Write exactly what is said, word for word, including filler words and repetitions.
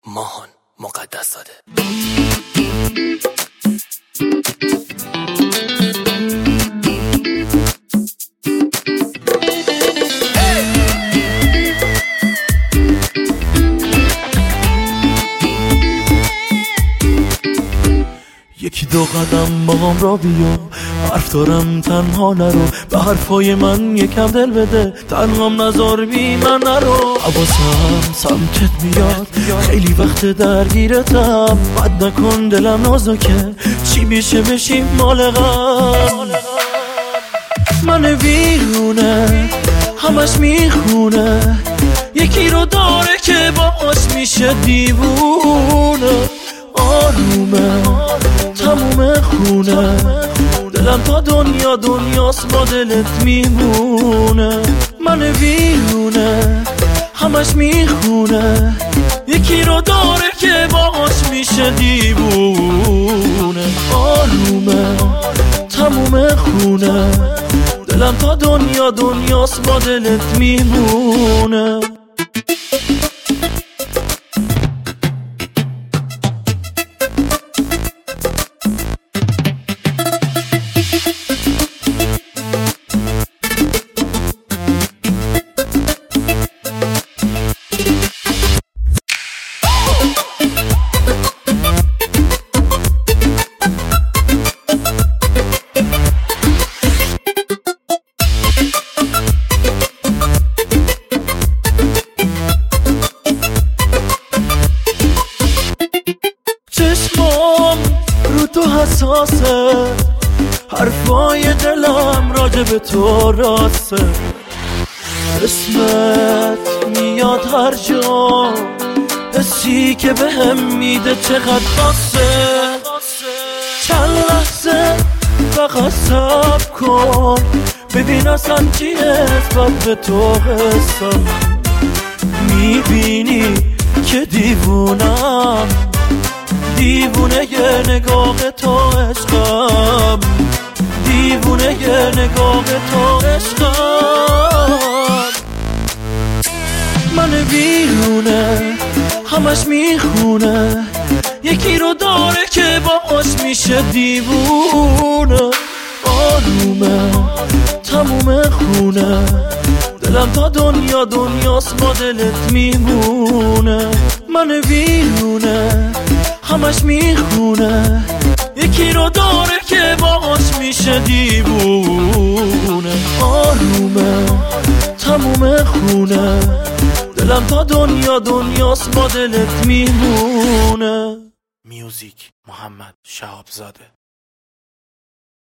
ماهان مقدس‌زاده. یکی دو قدم با هم را بیا، حرف دارم تنها نرو، به حرفای من یکم دل بده، تنهام نذار بی من نرو. حواسم سمتت میاد، خیلی وقت درگیرتم، بد نکن دلم نازکه، چی میشه بشیم مال غم. من ویرونه همش میخونه، یکی رو داره که باش میشه دیوونه. آرومه تموم خونه، دلم تا دنیا دنیاست با دلت میمونه. من ویرونه همش میخونه، یکی رو داره که باش میشه دیوونه. آرومه تموم خونه، دلم تا دنیا دنیاست با دلت میمونه. چشمام رو تو حساسه، حرفای دلم راجع به تو راسته، اسمت میاد هر جا، حسی که به هم میده چقدر خاصه. چند لحظه فقط صبر کن، ببین اصلا چی نسبت به تو حسم، میبینی که دیوونم، دیوونه یه نگاه تو عشقم، دیوونه یه نگاه تو عشقم. من ویرونه همش میخونه، یکی رو داره که باش میشه دیوونه. آرومه تموم خونه، دلم تا دنیا دنیاست با دلت میمونه. من ویرونه همش میخونه، یکی رو داره که باش میشه دیوونه. آرومه تموم خونه، دلم تا دنیا دنیاست با دلت میمونه. میوزیک محمد شهابزاده.